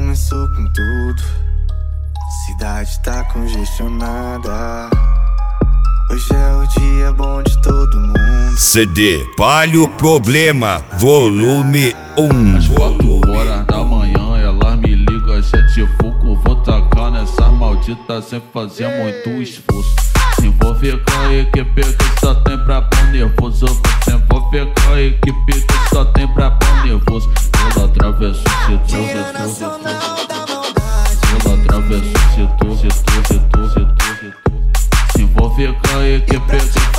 começou com tudo. Cidade tá congestionada. Hoje é o dia bom de todo mundo. CD Palio Problema, volume 1. Às 4 horas da manhã ela me liga, gente fuco, vou tacar nessa maldita sem fazer muito esforço. Se envolver com a equipe que só tem pra pôr nervoso. Se envolver com a equipe que só tem pra pôr nervoso. Ela atravessa o setor, ela atravessa o setor. Se envolver com a equipe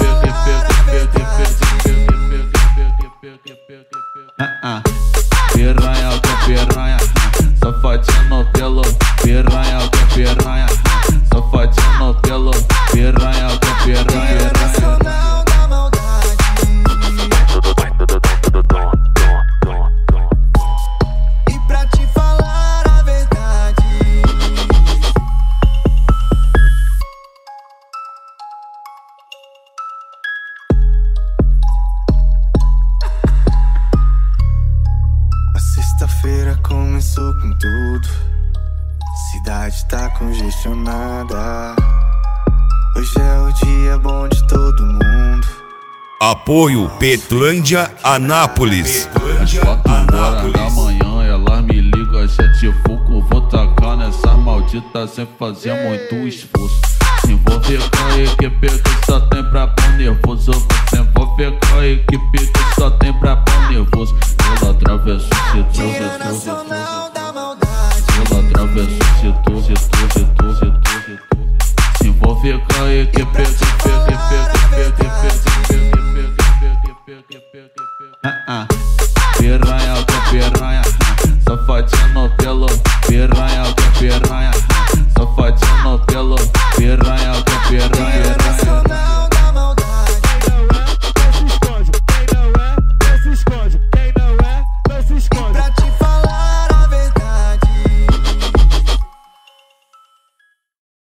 piranha com piranha, safadinha no pelo. Piranha com piranha, safadinha no pelo. Piranha com piranha. E pra te falar a verdade, a sexta-feira começou com tudo. Cidade tá congestionada. Hoje é o dia bom de todo mundo. Apoio Petlândia, Anápolis. Às 4 horas da manhã ela me liga, gente fuco, vou tacar nessa maldita sem fazer muito esforço. Se envolver com a equipe que só tem pra pôr nervoso. Se envolver com a equipe que só tem pra pôr nervoso. Ela atravessa o setor, ela atravessa o setor. Se envolver com a equipe piranha com piranha, safadinha no pelo. Piranha com piranha, safadinha no pelo. Piranha